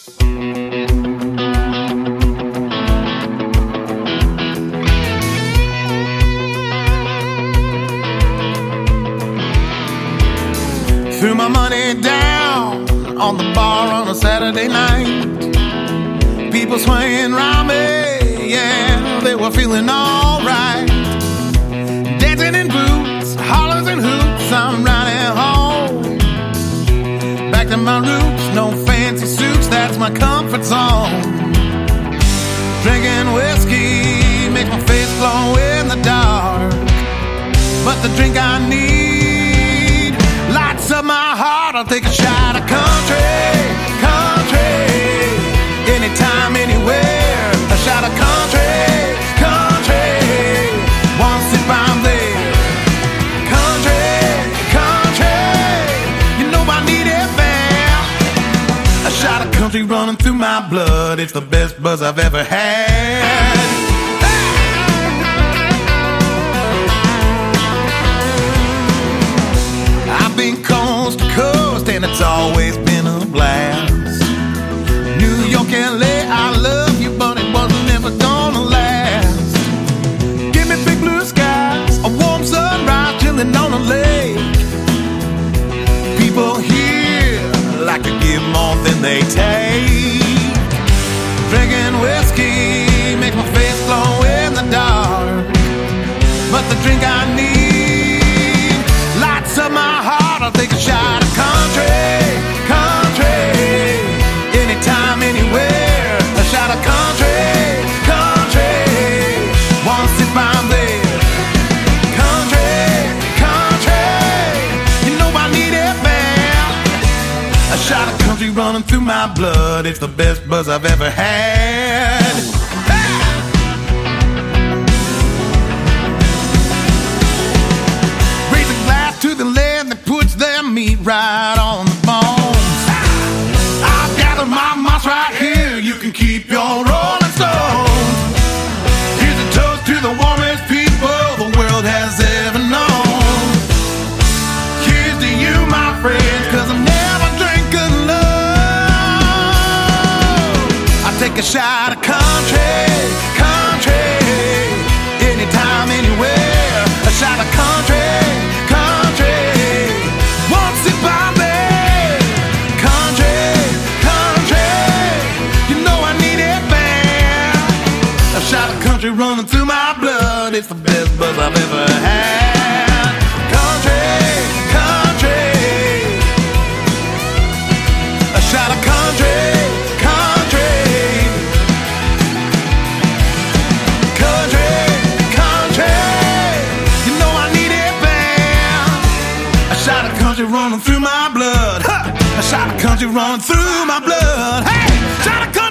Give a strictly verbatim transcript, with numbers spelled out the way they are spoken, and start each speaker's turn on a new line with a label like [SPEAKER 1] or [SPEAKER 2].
[SPEAKER 1] Threw my money down on the bar on a Saturday night. People swaying around me, yeah, they were feeling alright. Dancing in boots, hollers and hoops, I'm riding home. Back to my roots, no fancy suits, that's my comfort zone. Drinking whiskey makes my face glow in the dark, but the drink I need lights up my heart. I'll take a shot of country, country, anytime, anywhere. A shot of country, country, one sip I'm there. Country, country, you know I need it bad. A shot of country running through my blood, it's the best buzz I've ever had. I've been coast to coast and it's always been a blast. New York, L A, I love you, but it wasn't never gonna last. Give me big blue skies, a warm sunrise, chilling on a lake. People here like to give more than they take. Drinking whiskey makes my face glow in the dark, but the drink I need lights up my heart. I'll take a shot of country, country, anytime, anywhere. A shot of country, country, one sip I'm there. Country, country, you know I need it bad. A shot of country running through my blood, it's the best buzz I've ever had. Raise a glass to the land that puts their meat right on the bones. I've gathered my moss right here, you can keep your Rolling Stone. Here's a toast to the warmest people the world has ever known. Here's to you, my friends, cause I'm never drinking love. I take a shot of country, country, anytime, anywhere. A shot of country, country, one sip I'm there. Country, country, you know I need it bad. A shot of country running through my blood, it's the best buzz I've ever had. Country, country, a shot of country, country, country, country, you know I need it bad. A shot of country running through my blood, huh. A shot of country running through my blood. Hey, shot of country.